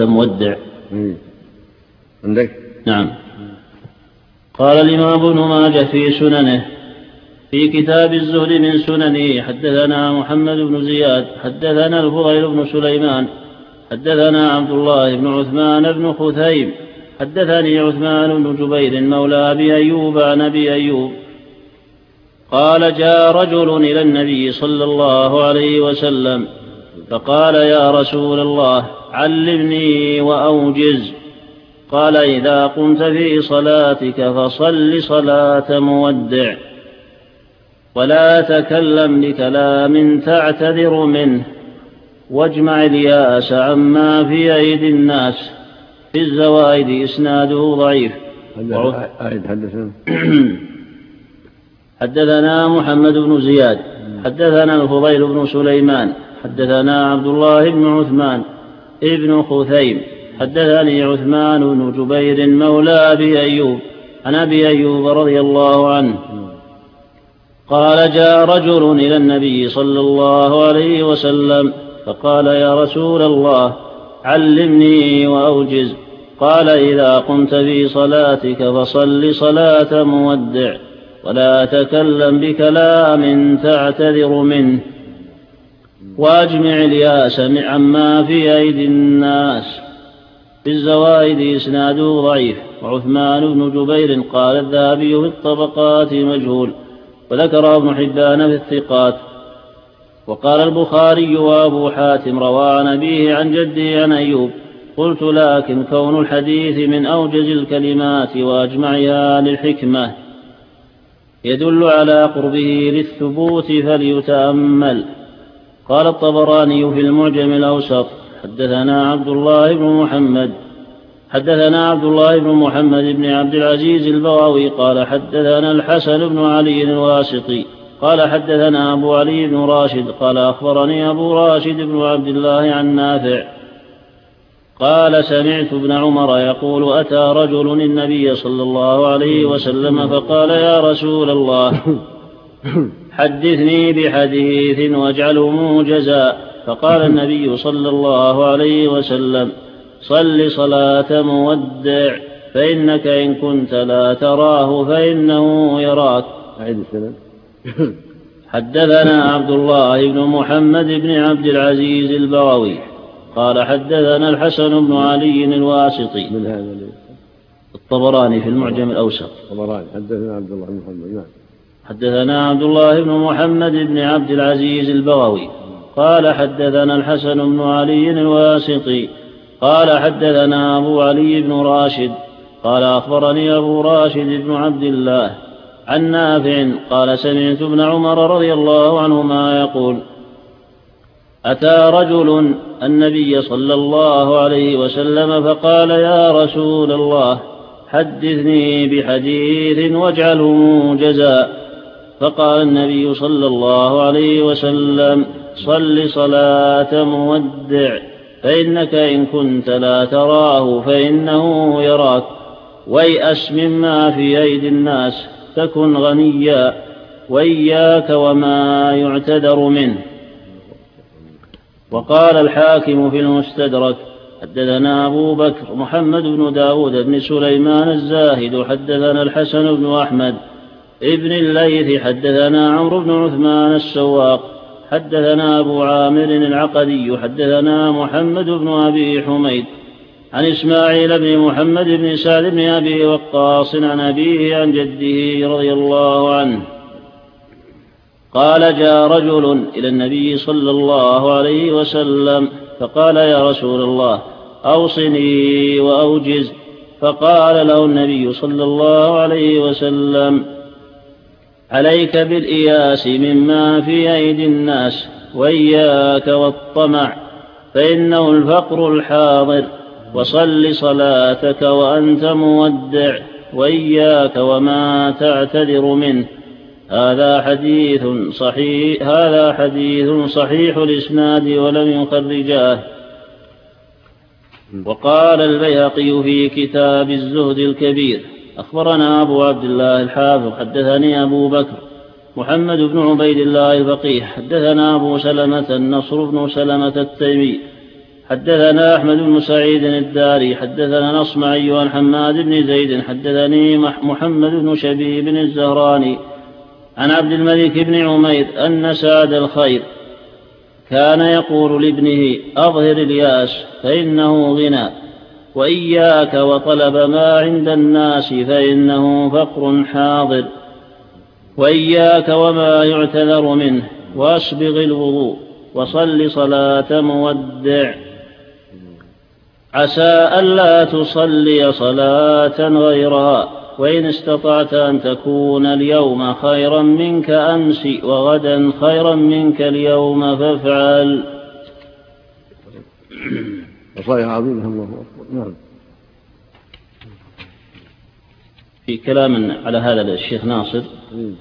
مودع. عندك؟ نعم. قال الإمام ابن ماجه في سننه في كتاب الزهد من سننه: حدثنا محمد بن زياد حدثنا الفضيل بن سليمان حدثنا عبد الله بن عثمان بن خثيم حدثني عثمان بن جبير مولى أبي أيوب عن أبي أيوب قال: جاء رجل إلى النبي صلى الله عليه وسلم فقال: يا رسول الله، علمني وأوجز. قال: إذا قمت في صلاتك فصل صلاة مودع، ولا تكلم بكلام تعتذر منه، واجمع الياس عما في أيدي الناس. في الزوائد إسناده ضعيف. حدثنا محمد بن زياد حدثنا الفضيل بن سليمان حدثنا عبد الله بن عثمان ابن خثيم حدثني عثمان بن جبير مولى أبي أيوب عن أبي أيوب رضي الله عنه قال: جاء رجل إلى النبي صلى الله عليه وسلم فقال: يا رسول الله، علمني وأوجز. قال: إذا قمت في صلاتك فصل صلاة مودع، ولا تكلم بكلام تعتذر منه، واجمع الياس عما في أيدي الناس. في الزوائد إسناده ضعيف. وعثمان بن جبير قال الذهبي في الطبقات مجهول، وذكر ابن حبان في الثقات. وقال البخاري وأبو حاتم روى عن أبيه عن جده عن أيوب. قلت: لكن كون الحديث من أوجز الكلمات وأجمعها للحكمة يدل على قربه للثبوت فليتأمل. قال الطبراني في المعجم الأوسط: حدثنا عبد الله بن محمد بن عبد العزيز البغوي قال: حدثنا الحسن بن علي الواسطي قال: حدثنا أبو علي بن راشد قال: أخبرني أبو راشد بن عبد الله عن نافع قال: سمعت ابن عمر يقول: أتى رجل النبي صلى الله عليه وسلم فقال: يا رسول الله، حدثني بحديث واجعله موجزا. فقال النبي صلى الله عليه وسلم: صل صلاة مودع، فإنك إن كنت لا تراه فإنه يراك. حدثنا عبد الله بن محمد بن عبد العزيز البغوي قال: حدثنا الحسن بن علي الواسطي. من هذا الطبراني في المعجم الأوسط. حدثنا عبد الله بن محمد بن عبد العزيز البغوي قال: حدثنا الحسن بن علي الواسطي قال: حدثنا أبو علي بن راشد قال: أخبرني أبو راشد بن عبد الله عن نافع قال: سمعت ابن عمر رضي الله عنهما يقول: أتى رجل النبي صلى الله عليه وسلم فقال: يا رسول الله، حدثني بحديث واجعله موجزا. فقال النبي صلى الله عليه وسلم: صل صلاة مودع، فإنك إن كنت لا تراه فإنه يراك، ويأس مما في أيدي الناس، تكن غنيا، وإياك وما يعتذر منه. وقال الحاكم في المستدرك: حدثنا أبو بكر محمد بن داود بن سليمان الزاهد حدثنا الحسن بن أحمد ابن الليث حدثنا عمرو بن عثمان السواق حدثنا أبو عامر العقدي حدثنا محمد بن أبي حميد عن إسماعيل بن محمد بن سعد بن أبي وقاص عن أبيه عن جده رضي الله عنه قال: جاء رجل إلى النبي صلى الله عليه وسلم فقال: يا رسول الله، أوصني وأوجز. فقال له النبي صلى الله عليه وسلم: عليك بالإياس مما في أيدي الناس، وإياك والطمع، فإنه الفقر الحاضر، وصل صلاتك وأنت مودع، وإياك وما تعتذر منه. هذا حديث صحيح الإسناد ولم يخرجاه. وقال البيهقي في كتاب الزهد الكبير: أخبرنا أبو عبد الله الحافظ حدثني أبو بكر محمد بن عبيد الله الفقيه حدثنا أبو سلمة النصر بن سلمة التيمي حدثنا أحمد بن سعيد الداري حدثنا الأصمعي عن حماد بن زيد حدثني محمد بن شبيب الزهراني عن عبد الملك بن عمير أن سعد الخير كان يقول لابنه أظهر الياس فإنه غنى، وإياك وطلب ما عند الناس فإنه فقر حاضر، وإياك وما يعتذر منه، وأسبغ الوضوء وصل صلاة مودع، عسى ألا تصلي صلاة غيرها، وإن استطعت أن تكون اليوم خيرا منك أمس وغدا خيرا منك اليوم فافعل. وصايا عظيمة الله أكبر. نعم. في كلام على هذا الشيخ ناصر